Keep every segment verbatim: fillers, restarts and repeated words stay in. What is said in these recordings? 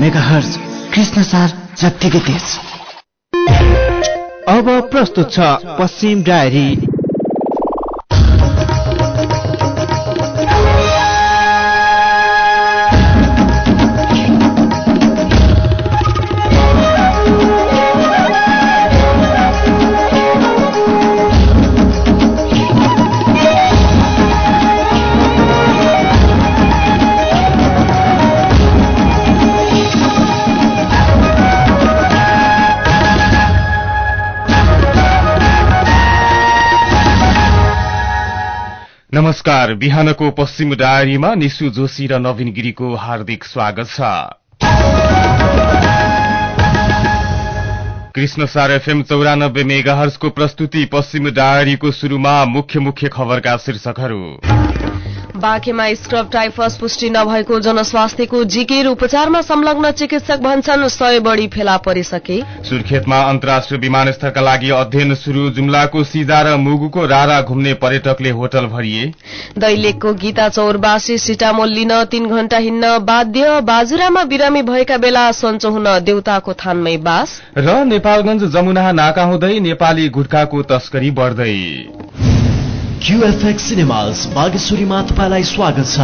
Megahertz Krishna सार जत्तिकै तेज। अब प्रस्तुत छ पश्चिम डायरी। नमस्कार, बिहानको पश्चिम डायरीमा निशु जोशी र नवीन गिरीको हार्दिक स्वागत छ। कृष्ण सार एफएम चौरानब्बे मेगाहर्जको प्रस्तुति पश्चिम डायरीको शुरूमा मुख्य मुख्य खबरका शीर्षकहरू। बाँकेमा स्क्रब टाइफस पुष्टि नभएको जनस्वास्थ्यको जिकिर, उपचारमा संलग्न चिकित्सक भन्छन् सय बढ़ी फेला परिसके। सुर्खेतमा अन्तर्राष्ट्रिय विमानस्थलका लागि अध्ययन शुरू, जुम्लाको सिजा र मुगुको रारा घुम्ने पर्यटकले होटल भरिए। दैलेखको गीता चौरबासी सिटामोल लिन तीन घण्टा हिँड्न बाध्य, बाजुरामा बिरामी भएका बेला सन्चो हुन देउताको थानमै बास। र नेपालगञ्ज जमुना नाका हुँदै नेपाली गुटखाको तस्करी बढ्दै। क्यूएफएक्स सिनेमाज बागेश्वरीमा तपाईलाई स्वागत छ।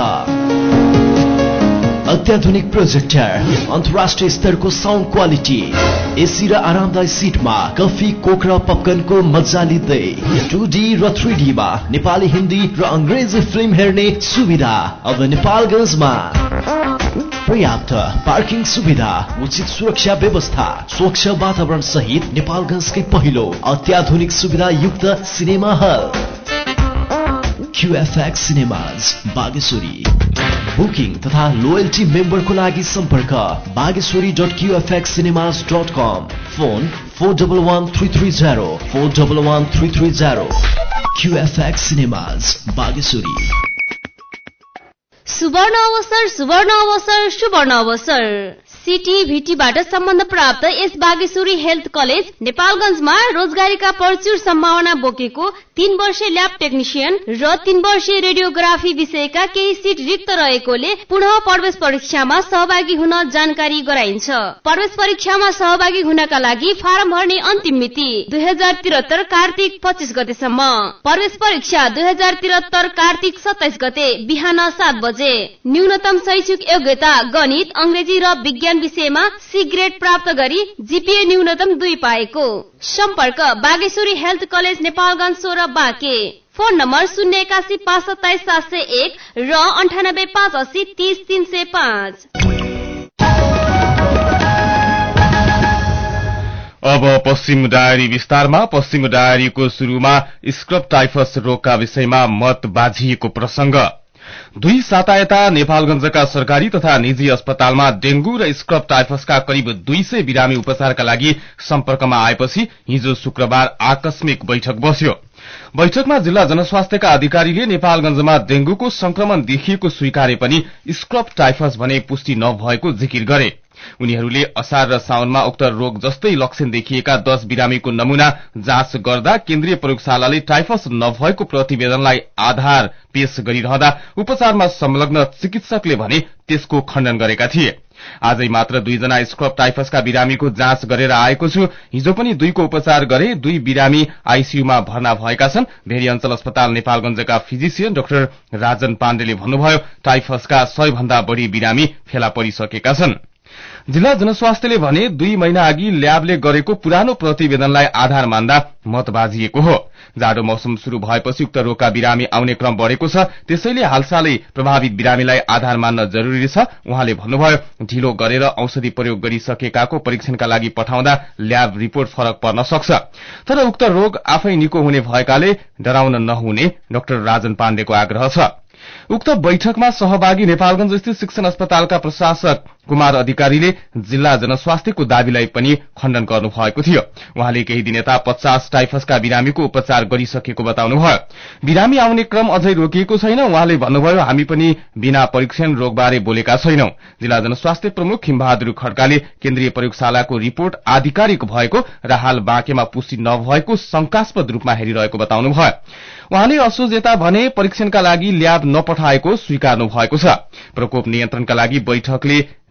अत्याधुनिक प्रोजेक्टर, अन्तर्राष्ट्रिय स्तरको साउन्ड क्वालिटी, एसी र आरामदायी सिटमा कफी, कोक र पपकर्नको मजा लिँदै टू डी र थ्री डी मा नेपाली, हिन्दी र अंग्रेजी फिल्म हेर्ने सुविधा अब नेपालगञ्जमा। पर्याप्त पार्किङ सुविधा, उचित सुरक्षा व्यवस्था, स्वच्छ वातावरण सहित नेपालगञ्जकै पहिलो अत्याधुनिक सुविधा युक्त cinema hall QFX cinemas Bageshwari. Booking तथा लोयल्टी मेम्बरको लागि सम्पर्क Bageshwari dot QFX cinemas dot com, phone four double one three three zero four double one three three zero. QFX cinemas Bageshwari. सुवर्ण अवसर, सुवर्ण अवसर, सुवर्ण अवसर। सिटी भिटीबाट सम्बन्ध प्राप्त यस बागेश्वरी हेल्थ कलेज नेपालगञ्जमा रोजगारीका प्रचुर सम्भावना बोकेको तीन वर्षीय ल्याब टेक्निशियन र तीन वर्षीय रेडियोग्राफी विषयका केही सिट रिक्त रहेकोले पुनः प्रवेश परीक्षामा सहभागी हुन जानकारी गराइन्छ। प्रवेश परीक्षामा सहभागी हुनका लागि फारम भर्ने अन्तिम मिति दुई हजार त्रिहत्तर कार्तिक पच्चीस गतेसम्म। प्रवेश परीक्षा दुई हजार त्रिहत्तर कार्तिक सत्ताइस गते बिहान सात बजे। न्यूनतम शैक्षिक योग्यता गणित, अंग्रेजी र विज्ञान विषयमा सी ग्रेड प्राप्त गरी जीपीए न्यूनतम दुई पाएको। सम्पर्क बागेश्वरी हेल्थ कलेज नेपालगञ्ज सोह्र बाँके। फोन नम्बर शून्य एकासी पाँच सत्ताइस सात सय एक र अन्ठानब्बे पाँच अस्सी तीस तीन सय पाँच। अब पश्चिम डायरी विस्तारमा। पश्चिम डायरीको शुरूमा स्क्रब टाइफस रोगका विषयमा मत बाझिएको प्रसंग। दुई सातायता नेपालगञ्जका सरकारी तथा निजी अस्पतालमा डेंगू र स्क्रब टाइफसका करिब दुई सय बिरामी उपचारका लागि सम्पर्कमा आएपछि हिजो शुक्रबार आकस्मिक बैठक बस्यो। बैठकमा जिल्ला जनस्वास्थ्यका अधिकारीले नेपालगञ्जमा डेंगूको संक्रमण देखिएको स्वीकारे पनि स्क्रब टाइफस भने पुष्टि नभएको जिकिर गरे। उनीहरूले असार र साउनमा उक्त रोग जस्तै लक्षण देखिएका दश बिरामीको नमूना जाँच गर्दा केन्द्रीय प्रयोगशालाले टाइफस नभएको प्रतिवेदनलाई आधार पेश गरिरहँदा उपचारमा संलग्न चिकित्सकले भने त्यसको खण्डन गरेका थिए। आजै मात्र दुईजना स्क्रब टाइफसका बिरामीको जाँच गरेर आएको छु। हिजो पनि दुईको उपचार गरे। दुई बिरामी आईसीयूमा भर्ना भएका छन्। भेरी अञ्चल अस्पताल नेपालगञ्जका फिजिशियन डाक्टर राजन पाण्डेले भन्नुभयो, टाइफसका सय भन्दा बढ़ी बिरामी फेला परिसकेका छन्। जिल्ला जनस्वास्थ्यले भने दुई महिना अघि ल्याबले गरेको पुरानो प्रतिवेदनलाई आधार मान्दा मत बाजिएको हो। जाडो मौसम शुरू भएपछि उक्त रोगका बिरामी आउने क्रम बढ़ेको छ। त्यसैले हालसालै प्रभावित बिरामीलाई आधार मान्न जरूरी छ। उहाँले भन्नुभयो, ढिलो गरेर औषधि प्रयोग गरिसकेकाको परीक्षणका लागि पठाउँदा ल्याब रिपोर्ट फरक पर्न सक्छ। तर उक्त रोग आफै निको हुने भएकाले डराउन नहुने डाक्टर राजन पाण्डेको आग्रह छ। उक्त बैठकमा सहभागी नेपालगञ्ज स्थित शिक्षण अस्पतालका प्रशासक कुमार अधिकारीले जिल्ला जनस्वास्थ्यको दावीलाई पनि खण्डन गर्नु भएको थियो। उहाँले केही दिन यता पचास टाइफसका बिरामीको उपचार गरिसकेको बताउनुभयो। बिरामी आउने क्रम अझै रोकिएको छैन। उहाँले भन्नुभयो, हामी पनि बिना परीक्षण रोगबारे बोलेका छैनौं। जिल्ला जनस्वास्थ्य प्रमुख हिमबहादुर खड्काले केन्द्रीय प्रयोगशालाको रिपोर्ट आधिकारिक भएको र हाल बाँकेमा पुष्टि नभएको शंकास्पद रूपमा हेरिरहेको बताउनुभयो। उहाँले असोज यता भने परीक्षणका लागि ल्याब नपठाएको स्वीकार्नु भएको छ। प्रकोप नियन्त्रणका लागि बैठकले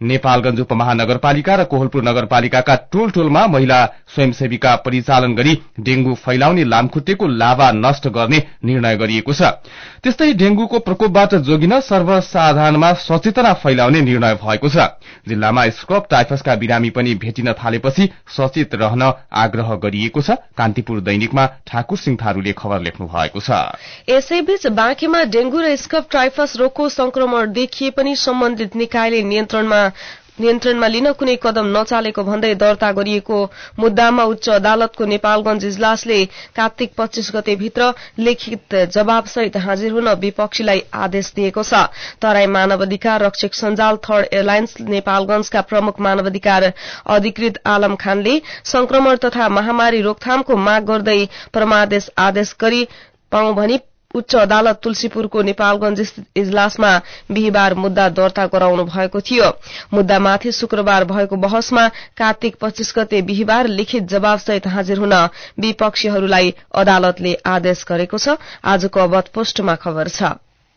नेपालगञ्ज उपमहानगरपालिका र कोहलपुर नगरपालिकाका टोल टोलमा महिला स्वयंसेविका परिचालन गरी डेंगू फैलाउने लामखुट्टेको लाभा नष्ट गर्ने निर्णय गरिएको छ। त्यस्तै डेंगूको प्रकोपबाट जोगिन सर्वसाधारणमा सचेतना फैलाउने निर्णय भएको छ। जिल्लामा स्क्रब टाइफसका बिरामी पनि भेटिन थालेपछि सचेत रहन आग्रह गरिएको छ। कान्तिपुर दैनिकमा ठाकुर सिंह थारूले खबर लेख्नु भएको छ। यसैबीच बाँकीमा डेंगू र स्क्रब टाइफस रोगको संक्रमण देखिए पनि सम्बन्धित निकायले नियन्त्रणमा नियन्त्रणमा लिन कुनै कदम नचालेको भन्दै दर्ता गरिएको मुद्दामा उच्च अदालतको नेपालगञ्ज इजलासले कार्तिक पच्चीस गते भित्र लिखित जवाबसहित हाजिर हुन विपक्षीलाई आदेश दिएको छ। तराई मानवाधिकार रक्षक सञ्जाल थर्ड एयरलाइन्स नेपालगञ्जका प्रमुख मानवाधिकार अधिकृत आलम खानले संक्रमण तथा महामारी रोकथामको माग गर्दै परमादेश आदेश गरी पाउँ भनी उच्च अदालत तुलसीपुरको नेपालगञ्ज स्थित इजलासमा बिहिबार मुद्दा दर्ता गराउनु भएको थियो। मुद्दामाथि शुक्रबार भएको बहसमा कार्तिक पच्चीस गते बिहिबार लिखित जवाबसहित हाजिर हुन विपक्षीहरूलाई अदालतले आदेश गरेको छ। आजको अवध पोस्टमा खबर छ।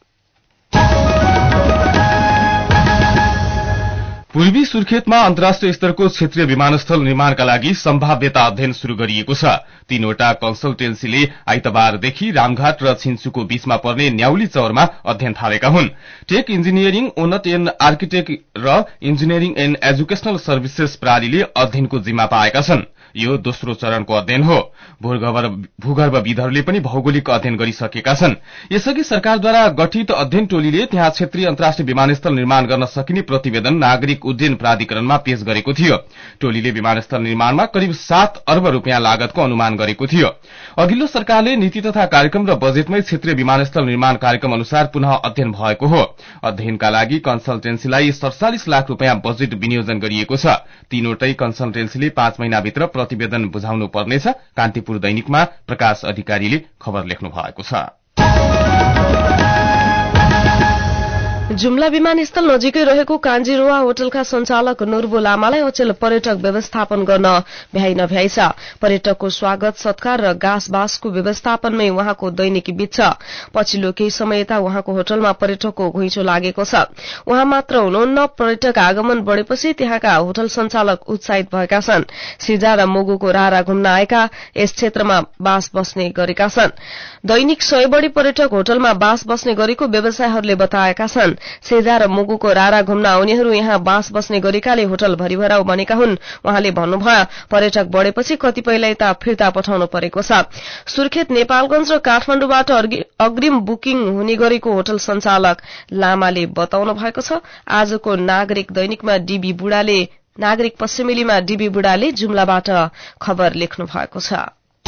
पूर्वी सुर्खेतमा अन्तर्राष्ट्रिय स्तरको क्षेत्रीय विमानस्थल निर्माणका लागि सम्भाव्यता अध्ययन शुरू गरिएको छ। तीनवटा कन्सल्टेन्सीले आइतबारदेखि रामघाट र छिन्चुको बीचमा पर्ने न्याउली चौरमा अध्ययन थालेका हुन्। टेक इन्जिनियरिङ, ओनट एण्ड आर्किटेक्ट र इन्जिनियरिङ एण्ड एजुकेशनल सर्भिसेस प्रणालीले अध्ययनको जिम्मा पाएका छन्। यो दोस्रो चरणको अध्ययन हो। भूगर्भविदहरूले पनि भौगोलिक अध्ययन गरिसकेका छन्। यसअघि सरकारद्वारा गठित अध्ययन टोलीले त्यहाँ क्षेत्रीय अन्तर्राष्ट्रिय विमानस्थल निर्माण गर्न सकिने प्रतिवेदन नागरिक उड्डयन प्राधिकरणमा पेश गरेको थियो। टोलीले विमानस्थल निर्माणमा करिब सात अर्ब रूपियाँ लागतको अनुमान गरेको थियो। अघिल्लो सरकारले नीति तथा कार्यक्रम र बजेटमै क्षेत्रीय विमानस्थल निर्माण कार्यक्रम अनुसार पुनः अध्ययन भएको हो। अध्ययनका लागि कन्सल्टेन्सीलाई सड़चालिस लाख रूपियाँ बजेट विनियोजन गरिएको छ। तीनवटै कन्सल्टेन्सीले पाँच महिनाभित्र प्रतिवेदन बुझाउनु पर्नेछ। कान्तिपुर दैनिकमा प्रकाश अधिकारीले खबर लेख्नु भएको छ। जुम्ला विमानस्थल नजिकै रहेको कान्जिरोवा होटलका संचालक नुर्बो लामालाई अचेल पर्यटक व्यवस्थापन गर्न भ्याइ नभ्याइ छ। पर्यटकको स्वागत सत्कार र गाँसबासको व्यवस्थापनमै उहाँको दैनिकी बित्छ। पछिल्लो केही समय यता उहाँको होटलमा पर्यटकको घुइँचो लागेको छ। उहाँ मात्र हुनुहुन्न, पर्यटक आगमन बढ़ेपछि त्यहाँका होटल संचालक उत्साहित भएका छन्। सिजा र मुगुको रारा घुम्न आएका यस क्षेत्रमा बास बस्ने गरेका छन्। दैनिक सय बढ़ी पर्यटक होटलमा बास बस्ने गरेको व्यवसायीहरूले बताएका छन्। सेजा र मुगुको रारा घुम्न आउनेहरू यहाँ बास बस्ने गरेकाले होटल भरिभराउ बनेका हुन्। उहाँले भन्नुभयो, पर्यटक बढ़ेपछि कतिपयलाई त फिर्ता पठाउनु परेको छ। सुर्खेत, नेपालगञ्ज र काठमाडौँबाट अग्रिम बुकिङ हुने गरेको होटल संचालक लामाले बताउनु भएको छ। आजको नागरिक दैनिकमा डीबी बुढाले नागरिक पश्चिमेलीमा डीबी बुढाले जुम्लाबाट खबर लेख्नु भएको छ।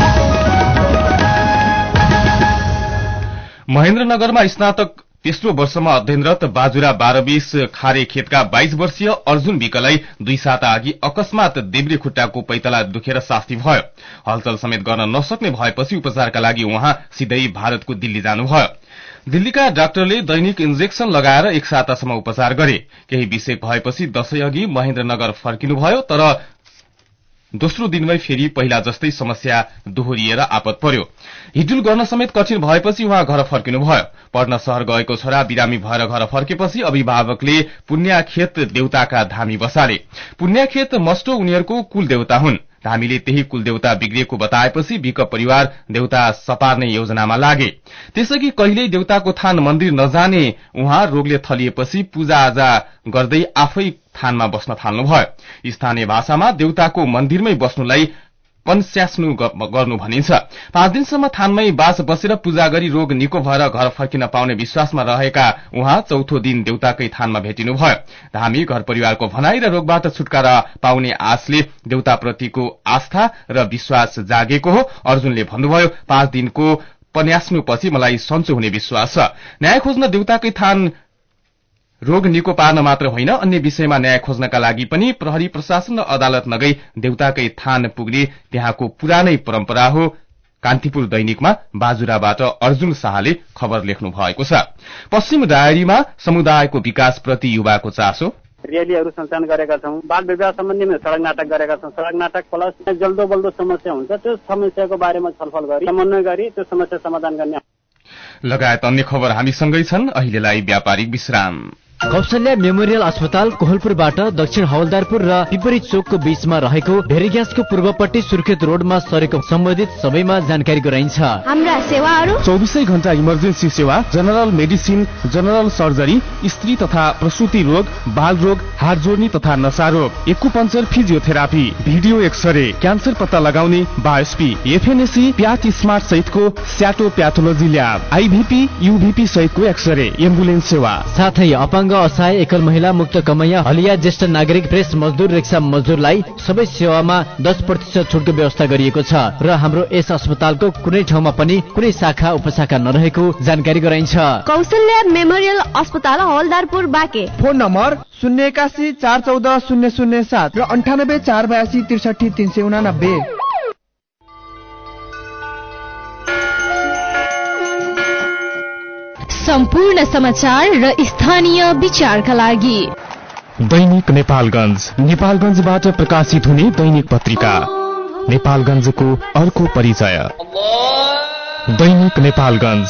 महेन्द्रनगरमा स्नातक तेस्रो वर्षमा अध्ययनरत बाजुरा बाह्र बीस खारे खेतका बाइस वर्षीय अर्जुन विकलाई दुई साता अघि अकस्मात देब्रे खुट्टाको पैतला दुखेर शास्ति भयो। हलचल समेत गर्न नसक्ने भएपछि उपचारका लागि उहाँ सिधै भारतको दिल्ली जानुभयो। दिल्लीका डाक्टरले दैनिक इन्जेक्सन लगाएर एक सातासम्म उपचार गरे। केही विषेक भएपछि दशैं अघि महेन्द्रनगर फर्किनुभयो, तर दोस्रो दिनमै फेरि पहिला जस्तै समस्या दोहोरिएर आपत पर्यो। हिडुल गर्न समेत कठिन भएपछि उहाँ घर फर्किनुभयो। पढ्न शहर गएको छोरा बिरामी भएर घर फर्केपछि अभिभावकले पुण्याखेत देउताका धामी बसाले। पुण्याखेत मस्टो उनीहरूको कुल देउता हुन्। धामीले त्यही कुलदेउता बिग्रिएको बताएपछि विक परिवार देउता सपार्ने योजनामा लागे। त्यसअघि कहिल्यै देउताको थान मन्दिर नजाने उहाँ रोगले थलिएपछि पूजाआजा गर्दै आफै थानमा बस्न थाल्नुभयो। स्थानीय भाषामा देउताको मन्दिरमै बस्नुलाई पन्स्यास्नु गर्नु भनिन्छ। पाँच दिनसम्म थानमै बास बसेर पूजा गरी रोग निको भएर घर फर्किन पाउने विश्वासमा रहेका उहाँ चौथो दिन देउताकै थानमा भेटिनुभयो। धामी घर परिवारको भनाई र रोगबाट छुटकारा पाउने आशले देउताप्रतिको आस्था र विश्वास जागेको हो। अर्जुनले भन्नुभयो, पाँच दिनको पन्यास्नुपछि मलाई सन्चो हुने विश्वास छ। न्याय खोज्न देउताकै थान रोग निको पार्न मात्र होइन, अन्य विषयमा न्याय खोज्नका लागि पनि प्रहरी प्रशासन र अदालत नगई देउताकै थान पुग्ने त्यहाँको पुरानै परम्परा हो। कान्तिपुर दैनिकमा बाजुराबाट अर्जुन शाहले खबर लेख्नु भएको छ। पश्चिम डायरीमा समुदायको विकासप्रति युवाको चासो। र्यालीहरू सञ्चालन गरेका छौं। बाल विवाह सम्बन्धीमा सड़क नाटक गरेका छौं। सड़क नाटक प्लस जल्दो बल्दो समस्या हुन्छ, त्यो समस्याको बारेमा छलफल गरी समन्वय गरी त्यो समस्या समाधान गर्ने लगायत अन्य खबर हामीसँगै छन्। अहिलेलाई व्यापारिक विश्राम। कौशल्या मेमोरियल अस्पताल कोहलपुरबाट दक्षिण हवलदारपुर र पिपरी चोकको बीचमा रहेको भेरिग्यासको पूर्वपट्टि सुर्खेत रोडमा सरेको सम्बन्धित सबैमा जानकारी गराइन्छ। हाम्रा सेवाहरू चौबिसै घण्टा इमर्जेन्सी सेवा, जनरल मेडिसिन, जनरल सर्जरी, स्त्री तथा प्रसूति रोग, बाल रोग, हाड जोड्नी तथा नशा रोग, acupuncture, physiotherapy, video x-ray, cancer पत्ता लगाउने, बायोस्पी, एफएनएसी, प्याथ स्मार्ट सहितको स्याटो प्याथोलोजी ल्याब, आइभीपी, युभीपी सहितको एक्सरे, एम्बुलेन्स सेवा, साथै अपाङ्ग, असहाय, एकल महिला, मुक्त कमैया, हलिया, ज्येष्ठ नागरिक, प्रेस मजदुर, रिक्सा मजदुरलाई सबै सेवामा दस प्रतिशत छुटको व्यवस्था गरिएको छ र हाम्रो यस अस्पतालको कुनै ठाउँमा पनि कुनै शाखा उपशाखा नरहेको जानकारी गराइन्छ। कौशल्या मेमोरियल अस्पताल हवलदारपुर बाँके। फोन नम्बर शून्य एकासी चार चौध शून्य शून्य सात र अन्ठानब्बे चार बयासी त्रिसठी तीन सय उनानब्बे। सम्पूर्ण समाचार र स्थानीय विचारका लागि दैनिक नेपालगञ्ज, नेपालगञ्जबाट प्रकाशित हुने दैनिक पत्रिका नेपालगञ्जको अर्को परिचय। दैनिक नेपालगञ्ज।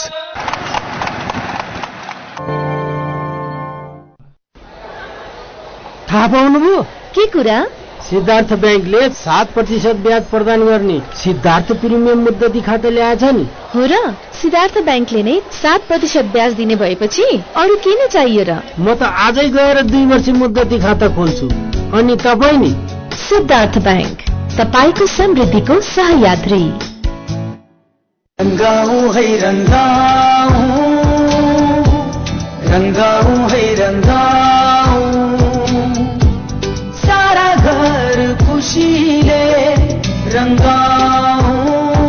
थाहा पाउनुभयो के कुरा? सिद्धार्थ ब्याङ्कले सात प्रतिशत ब्याज प्रदान गर्ने सिद्धार्थ प्रिमियम मुद्दती खाता ल्याएछ नि। हो र? सिद्धार्थ ब्याङ्कले नै सात प्रतिशत ब्याज दिने भएपछि अरू के नै चाहियो र? म त आजै गएर दुई वर्ष मुद्दती खाता खोल्छु। अनि तपाईँ नि? सिद्धार्थ ब्याङ्क, तपाईँको समृद्धिको सहयात्री। रंगाऊ है रंगाऊ, रंगाऊ है रंगाऊ, सारा घर खुशीले रंगाऊ,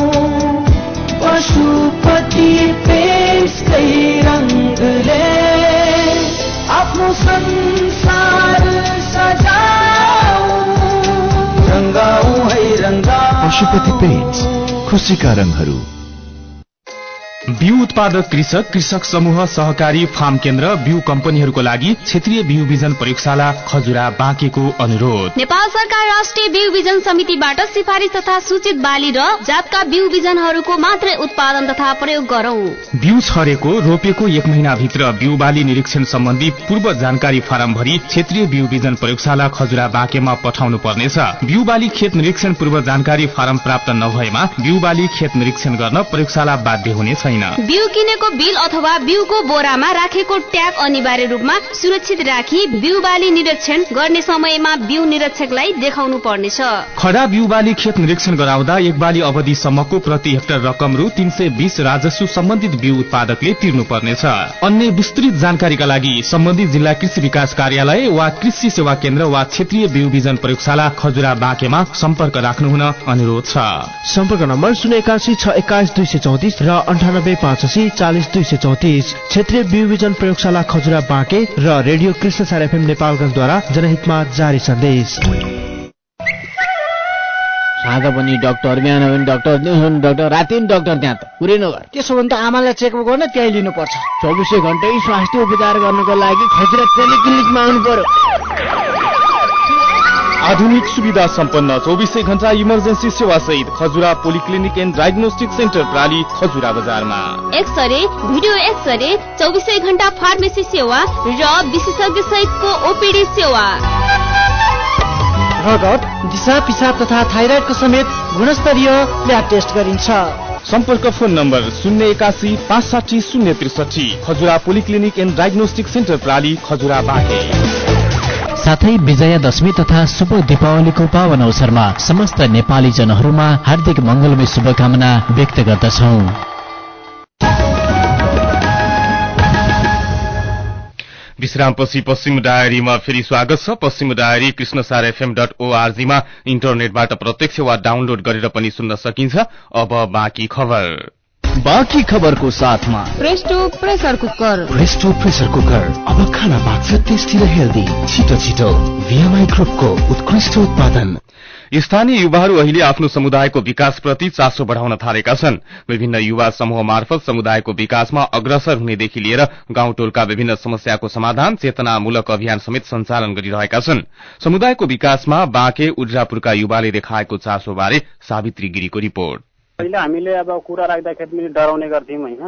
पशुपति पेशकै रंगले आफ्नो संसार सजाऊ, रंगाऊ है रंगाऊ। पशुपति पेन्ट्स, खुसीका रंगहरू। बिउ उत्पादक कृषक, कृषक समूह, सहकारी, फार्म केन्द्र, बिउ कम्पनीहरूको लागि क्षेत्रीय बिउ बिजन प्रयोगशाला खजुरा बाँकेको अनुरोध। नेपाल सरकार राष्ट्रिय बिउ बिजन समितिबाट सिफारिस तथा सूचित बाली र जातका बिउ बिजनहरूको मात्रै उत्पादन तथा प्रयोग गरौं। बिउ छरेको रोपेको एक महिना भित्र बिउ बाली निरीक्षण सम्बन्धी पूर्व जानकारी फारम भरी क्षेत्रीय बिउ बिजन प्रयोगशाला खजुरा बाँकेमा पठाउनु पर्नेछ। बिउ बाली खेत निरीक्षण पूर्व जानकारी फारम प्राप्त नभएमा बिउ बाली खेत निरीक्षण गर्न प्रयोगशाला बाध्य हुने छैन। बिउ किनेको बिल अथवा बिउको बोरामा राखेको ट्याग अनिवार्य रूपमा सुरक्षित राखी बिउ बाली निरीक्षण गर्ने समयमा बिउ निरीक्षकलाई देखाउनु पर्नेछ। खडा बिउ बाली खेत निरीक्षण गराउँदा एक बाली अवधिसम्मको प्रति हेक्टर रकम रु तीन सय बीस राजस्व सम्बन्धित बिउ उत्पादकले तिर्नु पर्नेछ। अन्य विस्तृत जानकारीका लागि सम्बन्धित जिल्ला कृषि विकास कार्यालय वा कृषि सेवा केन्द्र वा क्षेत्रीय बिउ बिजन प्रयोगशाला खजुरा बाँकेमा सम्पर्क राख्नु हुन अनुरोध छ। सम्पर्क नम्बर शून्य एकासी छ एक्काइस दुई सय चौतिस र अन्ठानब्बे पाँच असी चालिस दुई सय चौतिस। क्षेत्रीय बिउ बिजन प्रयोगशाला खजुरा बाँके र रेडियो कृष्णसार एफएम नेपालगञ्जद्वारा जनहितमा जारी सन्देश। साँझ पनि डाक्टर, बिहान पनि डाक्टर, दिउँसो पनि डाक्टर, राति पनि डाक्टर, त्यहाँ त पुरै नगर। त्यसो भने त आमालाई चेकअप गर्न त्यहीँ लिनुपर्छ। चौबिसै घण्टै स्वास्थ्य उपचार गर्नको लागि खजुरा टेलिक्लिनिकमा आउनु पर्यो। आधुनिक सुविधा सम्पन्न चौबिसै घण्टा इमर्जेन्सी सेवा सहित Khajura polyclinic and diagnostic centre प्राली खजुरा बजारमा एक्सरे, भिडियो एक्सरे, चौबिसै घण्टा फार्मेसी सेवा र विशेषज्ञ सहितको ओपीडी सेवा। रगत, दिशा पिसाब तथा थाइराइडको समेत गुणस्तरीय ल्याब टेस्ट गरिन्छ। सम्पर्क फोन नम्बर शून्य एकासी पाँच साठी शून्य त्रिसठी। Khajura polyclinic and diagnostic centre प्राली खजुरा बाँके। साथै विजया दशमी तथा शुभ दीपावलीको पावन अवसरमा समस्त नेपाली जनहरूमा हार्दिक मंगलमय शुभकामना व्यक्त गर्दछौं। विश्रामपछि पश्चिम डायरीमा फेरि स्वागत छ। पश्चिम डायरी कृष्णसार एफएम डट ओआरजीमा इन्टरनेटबाट प्रत्यक्ष वा डाउनलोड गरेर पनि सुन्न सकिन्छ। अब बाँकी खबर। बाँकी खबरको साथमा Presto pressure cooker. Presto pressure cooker अब खाना पाक्छ टेस्टी र हेल्दी। छिटो छिटो भिएमआई ग्रुपको उत्कृष्ट उत्पादन। स्थानीय युवाहरू अहिले आफ्नो समुदायको विकासप्रति चासो बढ़ाउन थालेका छन्। विभिन्न युवा समूह मार्फत समुदायको विकासमा अग्रसर हुनेदेखि लिएर गाउँ टोलका विभिन्न समस्याको समाधान चेतनामूलक अभियान समेत सञ्चालन गरिरहेका छन्। समुदायको विकासमा बाँके उज्रापुरका युवाले देखाएको चासोबारे सावित्री गिरीको रिपोर्ट। पहिले हामीले अब कुरा राख्दाखेरि पनि डराउने गर्थ्यौं हैन।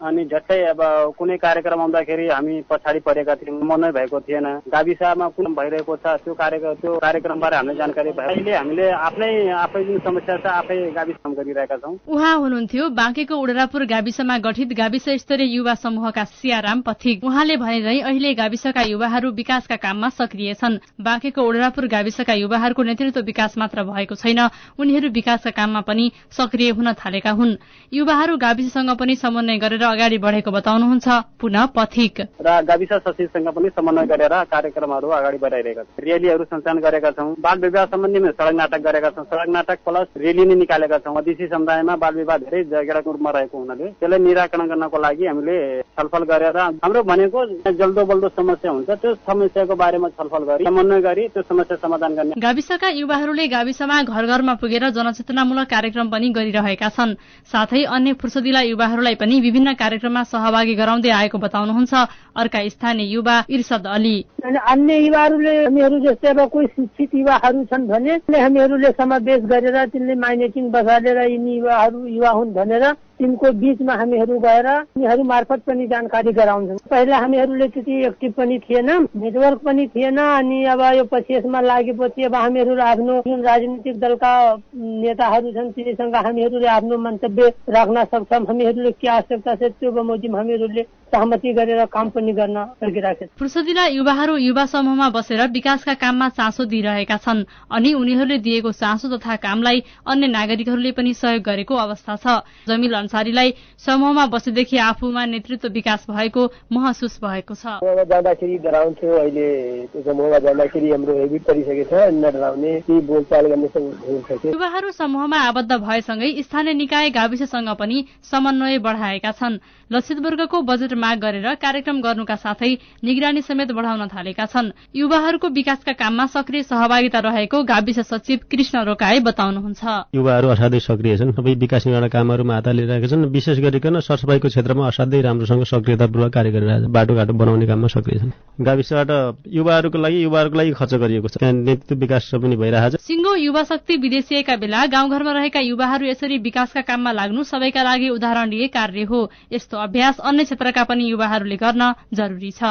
अनि झट्टै अब कुनै कार्यक्रम आउँदाखेरि हामी पछाडि परेका थियौँ, मनै भएको थिएन। गाविसमा कुन भइरहेको छ त्यो कार्यक्रम त्यो कार्यक्रमबारे हामीले जानकारी भयो। अहिले हामीले आफ्नै आफै जुन समस्या छ आफै गाविस काम गरिरहेका छौँ। उहाँ हुनुहुन्थ्यो बाँकेको उडरापुर गाविसमा गठित गाविस स्तरीय युवा समूहका सियाराम पथिक। उहाँले भने नै अहिले गाविसका युवाहरू विकासका काममा सक्रिय छन्। बाँकेको उडरापुर गाविसका युवाहरूको नेतृत्व विकास मात्र भएको छैन, उनीहरू विकासका काममा पनि सक्रिय हुन थालेका हुन्। युवाहरू गाविससँग पनि समन्वय गरेर अगाडि बढेको बताउनुहुन्छ पुनः पथिक। र गाविस सचिवसँग पनि समन्वय गरेर कार्यक्रमहरू अगाडि बढाइरहेका छौँ। र्यालीहरू सञ्चालन गरेका छौँ। बाल विवाह सम्बन्धीमा सडक नाटक गरेका छौँ। सडक नाटक प्लस र्याली नै निकालेका छौँ। मधेसी समुदायमा बाल विवाह धेरै जगेडाको रूपमा रहेको हुनाले त्यसलाई निराकरण गर्नको लागि हामीले छलफल गरेर हाम्रो भनेको जल्दो बल्दो समस्या हुन्छ त्यो समस्याको बारेमा छलफल गरी समन्वय गरी त्यो समस्या समाधान गर्ने। गाविसका युवाहरूले गाविसमा घर घरमा पुगेर जनचेतनामूलक कार्यक्रम पनि गरिरहेका छन्। साथै अन्य फुर्सदिला युवाहरूलाई पनि विभिन्न कार्यक्रममा सहभागी गराउँदै आएको बताउनुहुन्छ अर्का स्थानीय युवा इर्सद अली। अन्य युवाहरूले हामीहरू जस्तै अब कोही शिक्षित युवाहरू छन् भने हामीहरूले समावेश गरेर तिनले माइनेटिङ बसालेर यिनी युवाहरू युवा हुन् भनेर तिनको बीचमा हामीहरू गएर उनीहरू मार्फत पनि जानकारी गराउँछौँ। पहिला हामीहरूले त्यति एक्टिभ पनि थिएन, नेटवर्क पनि थिएन। अनि अब यो पछि यसमा लागेपछि अब हामीहरू आफ्नो जुन राजनीतिक दलका नेताहरू छन् तिनीसँग हामीहरूले आफ्नो मन्तव्य राख्न सक्छौँ। हामीहरूले के आवश्यकता छ त्यो बमोजिम हामीहरूले सहमति गरेर काम पनि गर्न सकिरहेका छौँ। फुर्सदिला युवाहरू युवा समूहमा बसेर विकासका काममा चासो दिइरहेका छन् अनि उनीहरूले दिएको चासो तथा कामलाई अन्य नागरिकहरूले पनि सहयोग गरेको अवस्था छ। जमिल अन्सारीलाई समूहमा बसेदेखि आफूमा नेतृत्व विकास भएको महसुस भएको छ। जाँदाखेरि डराउँथ्यो, अहिले त्यो समूहमा जाँदाखेरि हाम्रो हेबिट परिसकेको छ, नडराउने कि बोलचाल गर्ने सब। युवाहरू समूहमा आबद्ध भएसँगै स्थानीय निकाय गाविससँग पनि समन्वय बढाएका छन्। लक्षित वर्गको बजेट माग गरेर कार्यक्रम गर्नुका साथै निगरानी समेत बढाउन थालेका छन्। युवाहरूको विकासका काममा सक्रिय सहभागिता रहेको गाविस सचिव कृष्ण रोकाए बताउनुहुन्छ। युवाहरू असाध्यै सक्रिय छन्, सबै विकास निर्माण कामहरूमा हात हालिरहेका छन्। विशेष गरिकन सरसफाइको क्षेत्रमा असाध्यै राम्रोसँग सक्रियतापूर्वक कार्य गरिरहेका छन्। बाटोघाटो बनाउने काममा सक्रिय छन्। गाविसबाट युवाहरूको लागि युवाहरूको लागि खर्च गरिएको छ, नेतृत्व विकास पनि भइरहेछ। सिंगो युवा शक्ति विदेशिएका बेला गाउँघरमा रहेका युवाहरू यसरी विकासका काममा लाग्नु सबैका लागि उदाहरणीय कार्य हो। यस्तो अभ्यास अन्य क्षेत्रका पनि युवाहरूले गर्न जरुरी छ।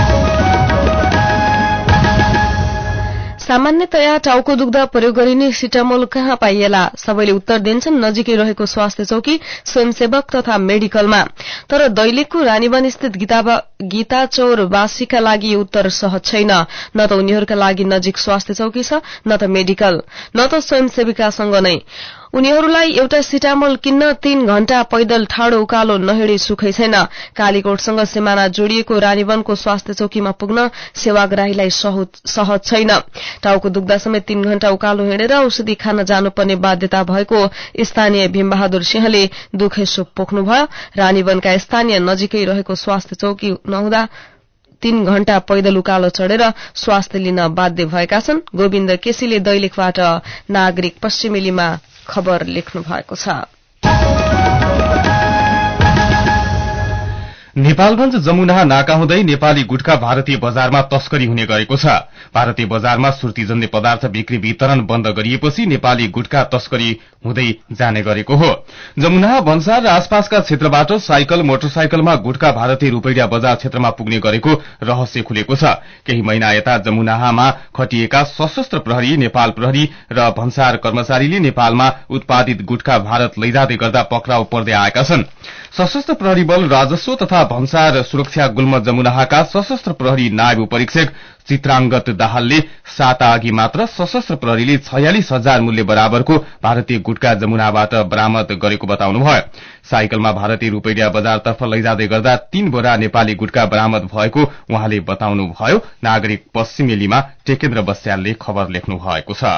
सामान्यतया टाउको दुख्दा प्रयोग गरिने सिटामोल कहाँ पाइएला? सबैले उत्तर दिन्छन् नजिकै रहेको स्वास्थ्य चौकी, स्वयंसेवक तथा मेडिकलमा। तर दैलेखको रानीवन स्थित गीताचौरवासीका लागि उत्तर सहज छैन। न त उनीहरूका लागि नजिक स्वास्थ्य चौकी छ, न त मेडिकल, न त स्वयंसेविकासँग नै। उनीहरूलाई एउटा सिटामोल किन्न तीन घण्टा पैदल ठाडो उकालो नहिँडी सुखै छैन। कालीकोटसँग सिमाना जोडिएको रानीवनको स्वास्थ्य चौकीमा पुग्न सेवाग्राहीलाई सहज छैन। टाउको दुख्दा समेत तीन घण्टा उकालो हिँडेर औषधि खान जानुपर्ने बाध्यता भएको स्थानीय भीमबहादुर सिंहले दुखेसो पोख्नुभयो। रानीवनका स्थानीय नजिकै रहेको स्वास्थ्य चौकी नहुँदा तीन घण्टा पैदल उकालो चढेर स्वास्थ्य लिन बाध्य भएका छन्। गोविन्द केसीले दैलेखबाट नागरिक पश्चिमेलीमा खबर लेख्नु भएको छ। नेपालगञ्ज जमुना नाका हुँदै नेपाली गुटखा भारतीय बजारमा तस्करी हुने गरेको छ। भारतीय बजारमा सुर्तीजन्य पदार्थ बिक्री वितरण बन्द गरिएपछि नेपाली गुटखा तस्करी हुँदै जाने गरेको हो। जमुना भन्सार र आसपासका क्षेत्रबाट साइकल मोटरसाइकलमा गुटखा भारतीय रूपैयाँ बजार क्षेत्रमा पुग्ने गरेको रहस्य खुलेको छ। केही महिना यता जमुनामा खटिएका सशस्त्र प्रहरी, नेपाल प्रहरी र भन्सार कर्मचारीले नेपालमा उत्पादित गुटखा भारत लैजाँदै गर्दा पक्राउ पर्दै आएका छन्। सशस्त्र प्रहरी बल राजस्व तथा भन्सार सुरक्षा गुल्म जमुनाहाका सशस्त्र प्रहरी नायब उपरीक्षक चित्रांगत दाहालले साता अघि मात्र सशस्त्र प्रहरीले छयालिस हजार मूल्य बराबरको भारतीय गुटखा जमुनाबाट बरामद गरेको बताउनुभयो। साइकलमा भारतीय रूपैयाँ बजारतर्फ लैजाँदै गर्दा तीन बोरा नेपाली गुटखा बरामद भएको उहाँले बताउनुभयो। नागरिक पश्चिमेलीमा टेकेन्द्र बस्यालले खबर लेख्नु भएको छ।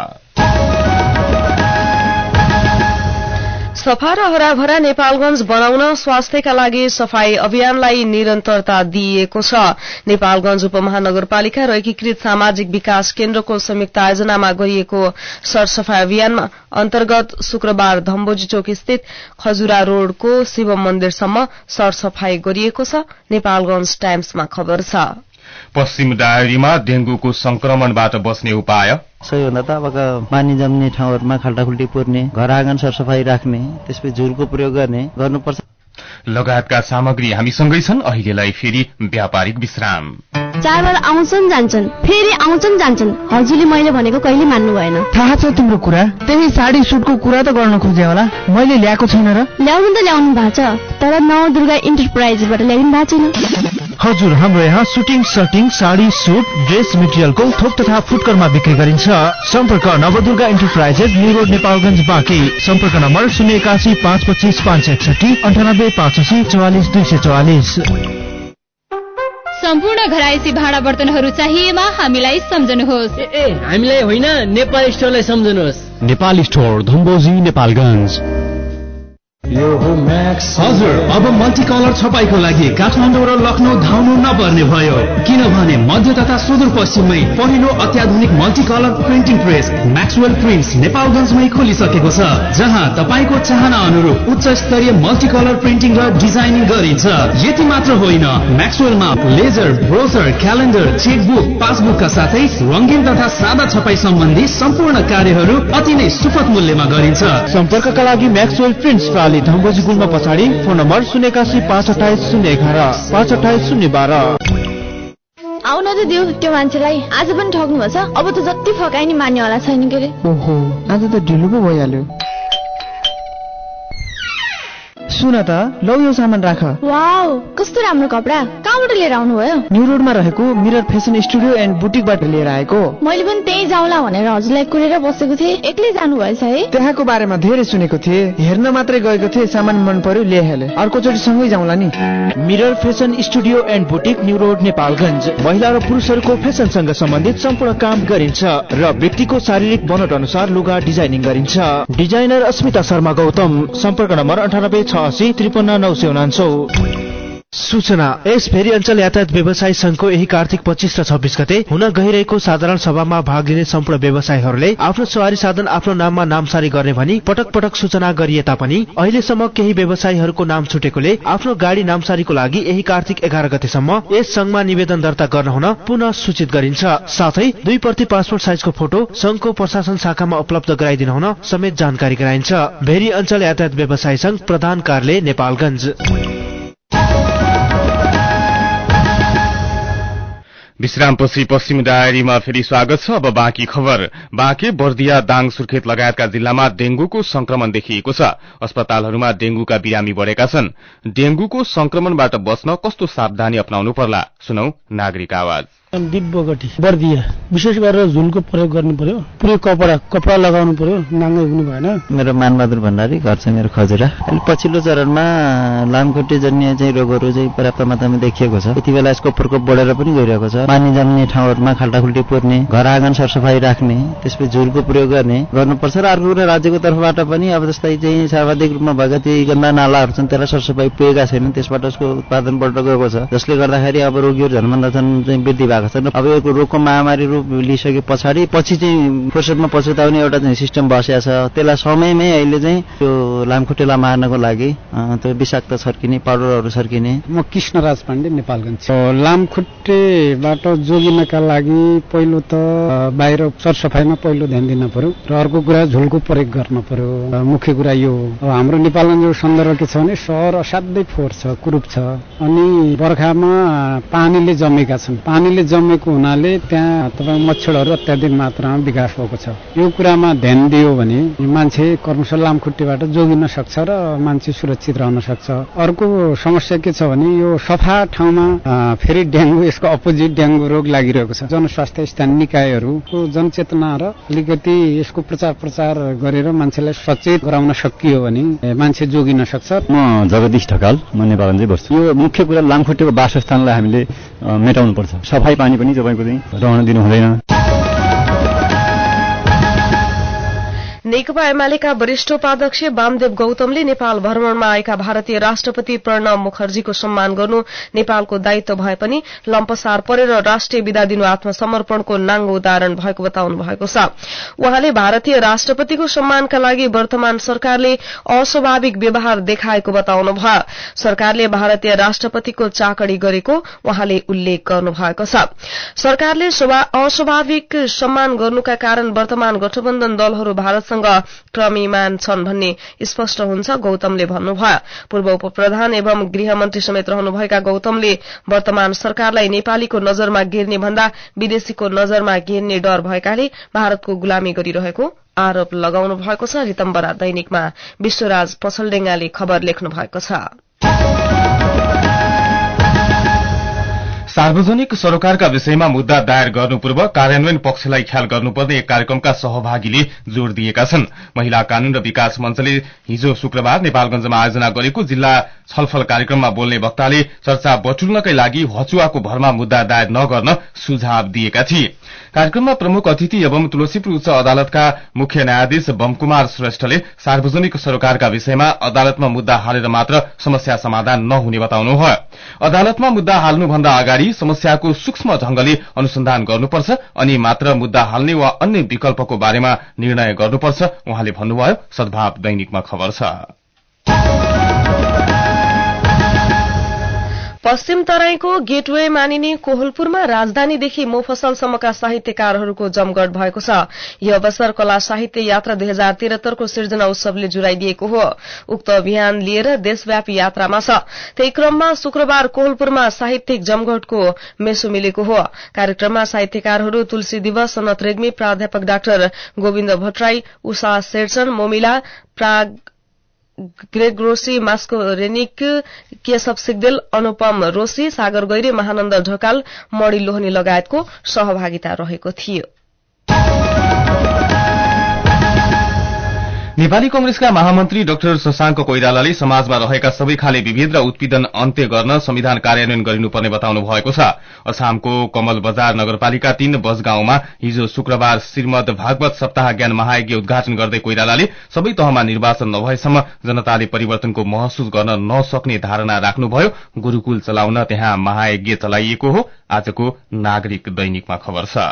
सफा र हराभरा नेपालगञ्ज बनाउन स्वास्थ्यका लागि सफाई अभियानलाई निरन्तरता दिइएको छ। नेपालगञ्ज उपमहानगरपालिका र एकीकृत सामाजिक विकास केन्द्रको संयुक्त आयोजनामा गरिएको सरसफाई अभियानमा अन्तर्गत शुक्रबार धम्बोजी चोक स्थित खजुरा रोडको शिव मन्दिरसम्म सरसफाई गरिएको छ। नेपालगञ्ज टाइम्समा खबर छ। पश्चिम डायरीमा डेंगूको संक्रमणबाट बच्ने उपाय सबैभन्दा त अब पानी जम्ने ठाउँहरूमा खाल्टाखुल्टी पुर्ने, घर आँगन सरसफाई राख्ने, त्यसपछि झुलको प्रयोग गर्ने गर्नुपर्छ। लगायतका सामग्री हामीसँगै छन्। अहिलेलाई फेरि व्यापारिक विश्राम। चाडबाड आउँछन् जान्छन्, फेरि आउँछन् जान्छन्। हजुरले मैले भनेको कहिले मान्नु भएन। थाहा छ तिम्रो कुरा, त्यही साडी सुटको कुरा त गर्न खोजे होला। मैले ल्याएको छैन र? ल्याउनु त ल्याउनु भएको छ, तर नवदुर्गा इन्टरप्राइजबाट ल्याइदिनु भएको छैन। हजुर, हाम्रो यहाँ suiting, shirting, sari, suit, dress मेटेरियलको थोक तथा फुटकरमा बिक्री गरिन्छ। सम्पर्क Navadurga enterprises, new road, Nepalgunj, Banke. सम्पर्क नम्बर शून्य एकासी पाँच पच्चिस पाँच एकसठी अन्ठानब्बे पाँच असी चौवालिस दुई सय चौवालिस। सम्पूर्ण घरायसी भाँडा बर्तनहरू चाहिएमा हामीलाई सम्झनुहोस्। ए हामीलाई होइन, नेपाल स्टोरलाई सम्झनुहोस्। नेपाल स्टोर, धुम्बोजी, नेपालगञ्ज। हजुर, अब मल्टी कलर छपाईको लागि काठमाडौँ र लखनऊ धाउनु नपर्ने भयो, किनभने मध्य तथा सुदूरपश्चिममै पहिलो अत्याधुनिक multi colour printing press Maxwell prints नेपालगञ्जमै खोलिसकेको छ, जहाँ तपाईँको चाहना अनुरूप उच्च स्तरीय मल्टी कलर प्रिन्टिङ र डिजाइनिङ गरिन्छ। यति मात्र होइन, म्याक्सवेलमा लेजर, ब्रोचर, क्यालेन्डर, चेकबुक, पासबुकका साथै रङ्गीन तथा सादा छपाई सम्बन्धी सम्पूर्ण कार्यहरू अति नै सुपथ मूल्यमा गरिन्छ। सम्पर्कका लागि म्याक्सवेल प्रिन्ट्स प्राली धम्बोजी गुल्मा पछाडि। फोन नम्बर शून्य एकासी पाँच अठाइस शून्य एघार पाँच अठाइस शून्य बाह्र। आउन त दियो त्यो मान्छेलाई, आज पनि ठग्नु भएछ। अब त जति फकाइ नि मान्नेवाला छैन के रे। ओहो, आज त ढिलो पो भइहाल्यो। सुन त, लौ यो सामान राख। वाउ, कस्तो राम्रो कपडा। कहाँबाट लिएर आउनु भयो? न्यू रोडमा रहेको मिरर फेसन स्टुडियो एन्ड बुटिकबाट लिएर आएको। मैले पनि त्यही जाउँला भनेर हजुरलाई कुरेर बसेको थिएँ। एक्लै जानु भएछ है? त्यहाँको बारेमा धेरै सुनेको थिएँ, हेर्न मात्रै गएको थिएँ। सामान मन पर्यो, ल्याइहाले। अर्कोचोटि सँगै जाउँला नि। Mirror fashion studio and boutique, new road, Nepalgunj. महिला र पुरुषहरूको फेसनसँग सम्बन्धित सम्पूर्ण काम गरिन्छ र व्यक्तिको शारीरिक बनोट अनुसार लुगा डिजाइनिङ गरिन्छ। डिजाइनर अस्मिता शर्मा गौतम। सम्पर्क नम्बर अन्ठानब्बे छ असी त्रिपन्न नौ सय उनान्सौ। सूचना, यस फेरि अञ्चल यातायात व्यवसायी संघको यही कार्तिक पच्चीस र छब्बीस गते हुन गइरहेको साधारण सभामा भाग लिने सम्पूर्ण व्यवसायीहरूले आफ्नो सवारी साधन आफ्नो नाममा नामसारी गर्ने भनी पटक पटक सूचना गरिए तापनि अहिलेसम्म केही व्यवसायीहरूको नाम छुटेकोले आफ्नो गाडी नामसारीको लागि यही कार्तिक एघार गतेसम्म यस संघमा निवेदन दर्ता गर्न हुन पुनः सूचित गरिन्छ। साथै दुई प्रति पासपोर्ट साइजको फोटो संघको प्रशासन शाखामा उपलब्ध गराइदिन हुन समेत जानकारी गराइन्छ। भेरी अञ्चल यातायात व्यवसायी संघ, प्रधान कार्यालय, नेपालगञ्ज। विश्रामपछि पश्चिम डायरीमा फेरि स्वागत छ। अब बाँकी खबर। बाँके, बर्दिया, दाङ, सुर्खेत लगायतका जिल्लामा डेंगूको संक्रमण देखिएको छ। अस्पतालहरूमा डेंगूका बिरामी बढ़ेका छन्। डेंगूको संक्रमणबाट बच्न कस्तो सावधानी अपनाउनु पर्ला, सुनौ नागरिक आवाज। दिब्बगटी, बर्दिया, विशेष गरेर झुलको प्रयोग गर्नु पर्यो। पुरै कपडा कपडा लगाउनु पर्यो, नाङ्गै हुनु भएन। मेरो मानबहादुर भण्डारी, घर चाहिँ मेरो खजुरा। अहिले पछिल्लो चरणमा लामखुट्टे जन्य चाहिँ रोगहरू चाहिँ पर्याप्त मात्रामा देखिएको छ। यति बेला यसको प्रकोप बढेर पनि गइरहेको छ। पानी जम्ने ठाउँहरूमा खाल्टाखुल्टी पुर्ने, घर आँगन सरसफाई राख्ने, त्यसपछि झुलको प्रयोग गर्ने गर्नुपर्छ। र अर्को कुरा, राज्यको तर्फबाट पनि अब जस्तै चाहिँ सर्वाधिक रूपमा भएका ती गन्दा नालाहरू छन्, त्यसलाई सरसफाई पुगेका छैनन्, त्यसबाट उसको उत्पादन बढ्दै गएको छ, जसले गर्दाखेरि अब रोगीहरू झन्भन्दा झन् चाहिँ वृद्धि भएको छ। अब यो रोगको महामारी रूप लिइसके पछाडि पछि चाहिँ फुर्सदमा पछुताउने एउटा चाहिँ सिस्टम बसेको छ। त्यसलाई समयमै अहिले चाहिँ त्यो लामखुट्टेलाई मार्नको लागि त्यो विषाक्त छर्किने पाउडरहरू छर्किने। म कृष्णराज पाण्डे, नेपालगञ्ज। लामखुट्टेबाट जोगिनका लागि पहिलो त बाहिर सरसफाइमा पहिलो ध्यान दिन पर्यो र अर्को कुरा झुलको प्रयोग गर्न पर्यो। मुख्य कुरा यो हो। हाम्रो नेपालगञ्जको सन्दर्भ के छ भने सहर असाध्यै फोहोर छ, कुरूप छ, अनि बर्खामा पानीले जमेका छन्। पानीले जमेको हुनाले त्यहाँ तपाईँ मच्छरहरू अत्याधिक मात्रामा विकास भएको छ। यो कुरामा ध्यान दियो भने मान्छे कर्मशः लामखुट्टेबाट जोगिन सक्छ र मान्छे सुरक्षित रहन सक्छ। अर्को समस्या के छ भने यो सफा ठाउँमा फेरि डेङ्गु, यसको अपोजिट डेङ्गु रोग लागिरहेको छ। जनस्वास्थ्य स्थानीय निकायहरूको जनचेतना र अलिकति यसको प्रचार प्रचार गरेर मान्छेलाई सचेत गराउन सकियो भने मान्छे जोगिन सक्छ। म जगदीश ढकाल, म नेपालगञ्जै बस्छु। यो मुख्य कुरा लामखुट्टेको वासस्थानलाई हामीले मेटाउनुपर्छ। सफाई पानी पनि तपाईँको चाहिँ रहन दिनु हुँदैन। नेकपा एमालेका वरिष्ठ उपाध्यक्ष वामदेव गौतमले नेपाल भ्रमणमा आएका भारतीय राष्ट्रपति प्रणव मुखर्जीको सम्मान गर्नु नेपालको दायित्व भए पनि लम्पसार परेर राष्ट्रिय विदा दिनु आत्मसमर्पणको नाङ्गो उदाहरण भएको बताउनु भएको छ। उहाँले भारतीय राष्ट्रपतिको सम्मानका लागि वर्तमान सरकारले अस्वाभाविक व्यवहार देखाएको बताउनु भयो। सरकारले भारतीय राष्ट्रपतिको चाकडी गरेको उहाँले उल्लेख गर्नु भएको छ। सरकारले अस्वाभाविक सम्मान गर्नुका कारण वर्तमान गठबन्धन दलहरू भारतसँग उनीसँग क्रमिमान छन् भन्ने स्पष्ट हुन्छ, गौतमले भन्नुभयो। पूर्व उपप्रधान एवं गृहमन्त्री समेत रहनुभएका गौतमले वर्तमान सरकारलाई नेपालीको नजरमा गिर्ने भन्दा विदेशीको नजरमा गिर्ने डर भएकाले भारतको गुलामी गरिरहेको आरोप लगाउनु भएको छ। रितम्बरा दैनिकमा विश्वराज पछलडेंगाले खबर लेख्नु भएको छ। सार्वजनिक सरोकारका विषयमा मुद्दा दायर गर्नु पूर्व कार्यान्वयन पक्षलाई ख्याल गर्नुपर्ने एक कार्यक्रमका सहभागीले जोड़ दिएका छन्। महिला कानून र विकास मञ्चले हिजो शुक्रबार नेपालगञ्जमा आयोजना गरेको जिल्ला छलफल कार्यक्रममा बोल्ने वक्ताले चर्चा बटुल्नकै लागि हचुवाको भरमा मुद्दा दायर नगर्न सुझाव दिएका थिए। कार्यक्रममा प्रमुख अतिथि एवं तुलसीपुर उच्च अदालतका मुख्य न्यायाधीश बमकुमार श्रेष्ठले सार्वजनिक सरोकारका विषयमा अदालतमा मुद्दा हालेर मात्र समस्या समाधान नहुने बताउनुभयो। अदालतमा मुद्दा हाल्नुभन्दा अगाडि समस्याको सूक्ष्म ढंगले अनुसन्धान गर्नुपर्छ अनि मात्र मुद्दा हाल्ने वा अन्य विकल्पको बारेमा निर्णय गर्नुपर्छ उहाँले भन्नुभयो। सद्भाव दैनिकमा खबर छ। पश्चिम तराईको गेटवे मानिने कोहलपुरमा राजधानीदेखि मोफसलसम्मका साहित्यकारहरूको जमघट भएको छ। यो अवसर कला साहित्य यात्रा दुई हजार तिहत्तरको सिर्जना उत्सवले जुराइदिएको हो। उक्त अभियान लिएर देशव्यापी यात्रामा छ। त्यही क्रममा शुक्रबार कोहलपुरमा साहित्यिक जमघटको मेसो मिलेको हो। कार्यक्रममा साहित्यकारहरू तुलसी दिवस, सनत रेग्मी, प्राध्यापक डाक्टर गोविन्द भट्टराई, उषा शेरचन, मोमिला प्राग ग्रेग रोशी, मास्को रेनिक, केशव सिग्देल, अनुपम रोशी, सागर गैरे, महानन्द ढकाल, मणि लोहनी लगायतको सहभागिता रहेको थियो। नेपाली कंग्रेसका महामन्त्री डाक्टर शशांक कोइरालाले समाजमा रहेका सबै खाले विभेद र उत्पीड़न अन्त्य गर्न संविधान कार्यान्वयन गरिनुपर्ने बताउनु भएको छ। अछामको कमल बजार नगरपालिका तीन बजगाउँमा हिजो शुक्रबार श्रीमद भागवत सप्ताह ज्ञान महायज्ञ उद्घाटन गर्दै कोइरालाले सबै तहमा निर्वाचन नभएसम्म जनताले परिवर्तनको महसुस गर्न नसक्ने धारणा राख्नुभयो। गुरूकुल चलाउन त्यहाँ महायज्ञ चलाइएको हो। आजको नागरिक दैनिकमा खबर छ।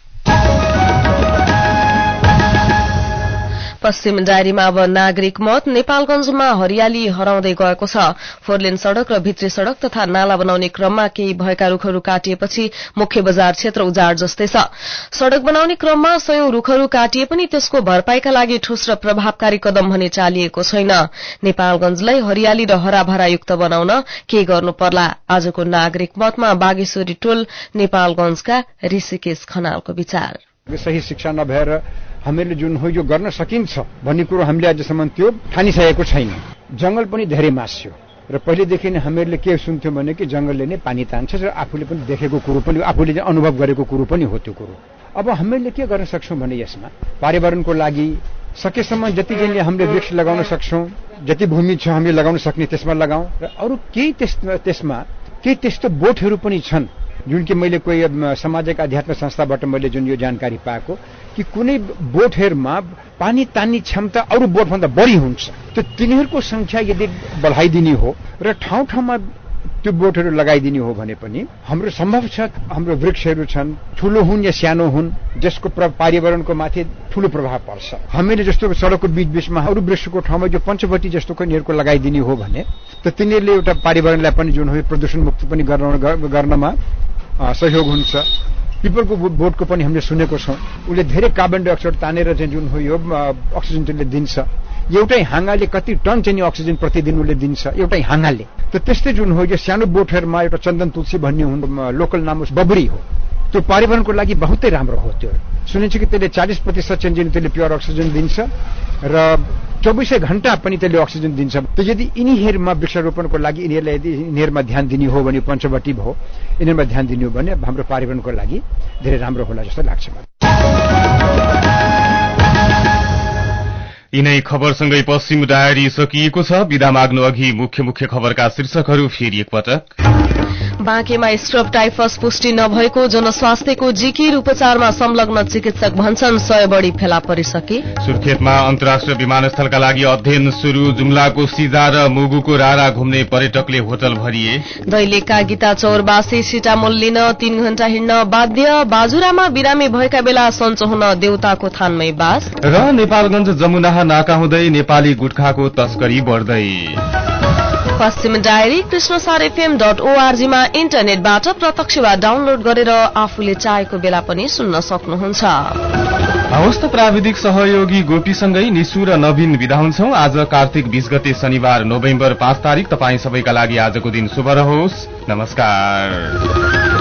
पश्चिम डायरीमा अब नागरिक मत। नेपालगंजमा हरियाली हराउँदै गएको छ। फोरलेन सड़क र भित्री सड़क तथा नाला बनाउने क्रममा केही भएका रूखहरू काटिएपछि मुख्य बजार क्षेत्र उजाड जस्तै छ। सड़क बनाउने क्रममा सयौं रूखहरू काटिए पनि त्यसको भरपाईका लागि ठोस र प्रभावकारी कदम भने चालिएको छैन। नेपालगंजलाई हरियाली र हराभरायुक्त बनाउन के गर्नु पर्ला? आजको नागरिक मतमा बागेश्वरी टोल नेपालगंजका ऋषिकेश खनालको विचार। सही शिक्षा नभएर हामीले जुन हो यो गर्न सकिन्छ भन्ने कुरो हामीले अझसम्म त्यो ठानिसकेको छैन। जंगल पनि धेरै मास्यो र पहिलेदेखि नै हामीहरूले के सुन्थ्यौं भने कि जंगलले नै पानी तान्छ र आफूले पनि देखेको कुरो पनि आफूले अनुभव गरेको कुरो पनि हो त्यो कुरो। अब हामीले के गर्न सक्छौं भने यसमा पर्यावरणको लागि सकेसम्म जति जति हामीले वृक्ष लगाउन सक्छौं, जति भूमि छ हामीले लगाउन सक्ने त्यसमा लगाउँ र अरू केही त्यसमा केही त्यस्तो बोटहरू पनि छन् जुन कि मैले कोही सामाजिक अध्यात्म संस्थाबाट मैले जुन यो जानकारी पाएको कि कुनै बोटहरूमा पानी तान्ने क्षमता अरू बोटभन्दा बढी हुन्छ। त्यो तिनीहरूको संख्या यदि बढाइदिने हो र ठाउँ ठाउँमा त्यो बोटहरू लगाइदिने हो भने पनि हाम्रो सम्भव छ। हाम्रो वृक्षहरू छन्, ठूलो हुन् या सानो हुन्, जसको पर्यावरणको माथि ठूलो प्रभाव पर्छ। हामीले जस्तो सड़कको बीच बीचमा अरू वृक्षको ठाउँमा जो पञ्चवटी जस्तो यिनीहरूको लगाइदिने हो भने त तिनीहरूले एउटा पर्यावरणलाई पनि जुन हो प्रदूषण मुक्त पनि गर्नमा सहयोग हुन्छ। पिपलको बोटको पनि हामीले सुनेको छौं, उसले धेरै कार्बन डाइअक्साइड तानेर चाहिँ जुन हो यो अक्सिजन त्यसले दिन्छ। एउटै हाँगाले कति टन चाहिँ अक्सिजन प्रतिदिन उसले दिन्छ एउटै हाँगाले। त त्यस्तै जुन हो यो सानो बोटहरूमा एउटा चन्दन तुलसी भन्ने हुन्, लोकल नाम बबरी हो, त्यो पर्यावरणको लागि बहुतै राम्रो हो। त्यो सुनिन्छ कि त्यसले चालीस प्रतिशत चाहिँ त्यसले प्योर अक्सिजन दिन्छ र चौबीसै घण्टा पनि त्यसले अक्सिजन दिन्छ। त यदि यिनीहरूमा वृक्षारोपणको लागि यिनीहरूलाई यदि यिनीहरूमा ध्यान दिने हो भने पञ्चवटी भयो यिनीहरूमा ध्यान दिने हो भने हाम्रो पर्यावरणको लागि धेरै राम्रो होला जस्तो लाग्छ मलाई। यिनै खबरसँगै पश्चिम डायरी सकिएको छ। विदा माग्नु अघि मुख्य मुख्य खबरका शीर्षकहरू फेरि एकपटक। बाँकेमा स्क्रब टाइफस पुष्टि नभएको जनस्वास्थ्यको जिकिर उपचारमा संलग्न चिकित्सक भन्छन् सय बढ़ी फेला परिसके। सुर्खेतमा अन्तर्राष्ट्रिय विमानस्थलका लागि अध्ययन शुरू। जुम्लाको सिजा र मुगुको रारा घुम्ने पर्यटकले होटल भरिए। दैलेखका गीता चौरबासी सिटामोल लिन तीन घण्टा हिँड्न बाध्य। बाजुरामा बिरामी भएका बेला सञ्चो हुन देउताको थानमै बास। र नेपालगञ्ज जमुना नाका हुँदै नेपाली गुटखाको तस्करी बढ्दै। पश्चिम डायरी कृष्णसार एफएम डट ओआरजीमा इन्टरनेटबाट प्रत्यक्ष वा डाउनलोड गरेर आफूले चाहेको बेला पनि सुन्न सक्नुहुन्छ। हवस् त प्राविधिक सहयोगी गोपीसँगै निशु र नवीन बिदा हुन्छौं। आज कार्तिक बीस गते शनिबार नोभेम्बर पाँच तारिक। तपाईँ सबैका लागि आजको दिन शुभ रहोस्। नमस्कार।